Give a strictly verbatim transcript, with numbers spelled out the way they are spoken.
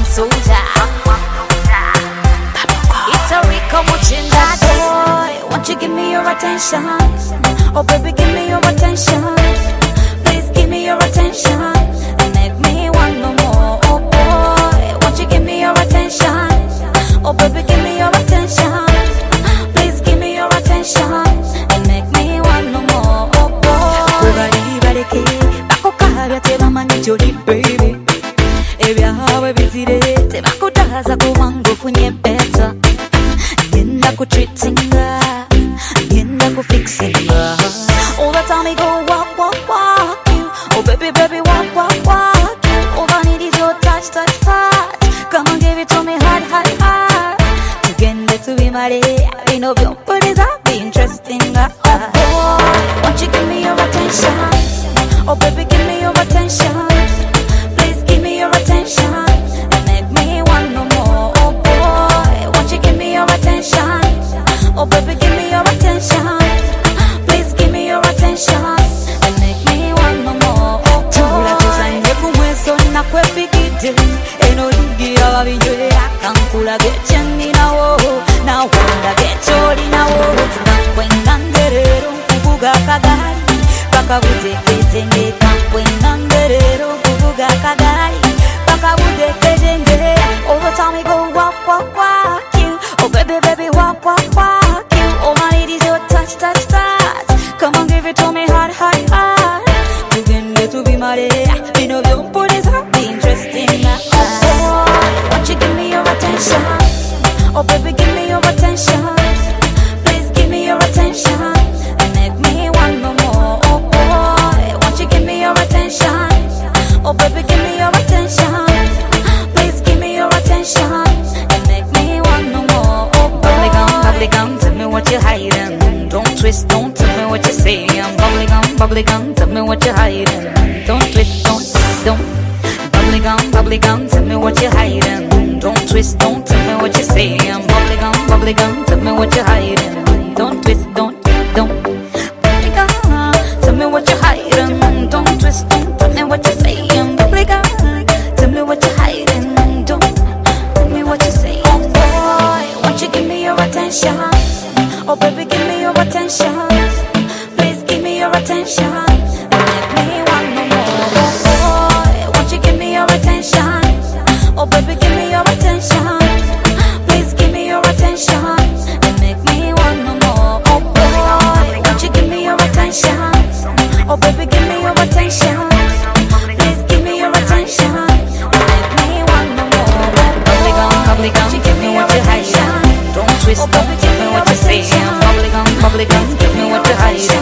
soldier. It's a Rico Muchinda. Boy, won't you give me your attention? Oh baby, give me your attention. Please give me your attention and make me want no more. Oh boy, won't you give me your attention? Oh baby, give me your attention. Please give me your attention and make me want no more. Oh boy, everybody bako kabya tebamanyi joli baby. Ebyawe bizire tebakutaza kubango funye better. Yenda ku treatinga, yenda ku fixinga. All the time we go walk, walk, walk you. Oh baby, baby, walk, walk, walk you. All I need is your touch, touch, touch. Come on, give it to me hard, hard, hard. Tugende to be married. I know you put it up, be interesting. Oh boy, won't you give me your attention? Oh baby, give me your attention. Please give me your attention and make me want no more. Oh boy, won't you give me your attention? Oh baby, give me your attention. Please give me your attention and make me want no more. Oh boy, tuzanye kumweso na kwepigide eno ligi ababinywe akankula gecheni nawo na wanda gecholi nawo kankwenganderero kuvuga kagari pakabudekejenge kankwenganderero kuvuga kagari pakabudekejenge. All the time we go walk, walk, walk you. Oh baby, baby, walk, walk, walk you. All I need is your touch, touch, touch. Come on, give it to me hard, hard, hard. You can get to be married. You know you put it up, be interesting. Oh boy, won't you give me your attention? Oh baby, give me your attention. Please give me your attention and make me want no more. Oh boy, won't you give me your attention? Oh baby, give me your attention. Please give me your attention and make me want no more. Oh boy, bubblegum, bubblegum, tell me what you're hiding. Don't twist, don't tell me what you're saying. Bubblegum, bubblegum, tell me what you're hiding. Don't twist, don't, don't. Bubblegum, bubblegum, tell me what you're hiding. Don't twist, don't tell me what you're saying. Bubblegum, bubblegum, tell me what you're hiding. Don't twist, don't, don't. Bubblegum, tell me what you're hiding. Don't twist, don't tell me what you're saying. Bubblegum, tell me what you're hiding. Don't tell me what you're saying. Oh boy, won't you give me your attention? Oh baby, give me your attention. Please give me your attention and make me want no more. Oh boy, won't you give me your attention? Oh baby, give me your attention. Please give me your attention and make me want no more. Oh boy, won't you give me your attention? Oh baby, give me your attention. Please give me your attention and make me want no more. Bubblegum, bubblegum, give me what you're hiding. Don't twist, don't tell me what you're saying. Bubblegum, bubblegum, give me what you're hiding.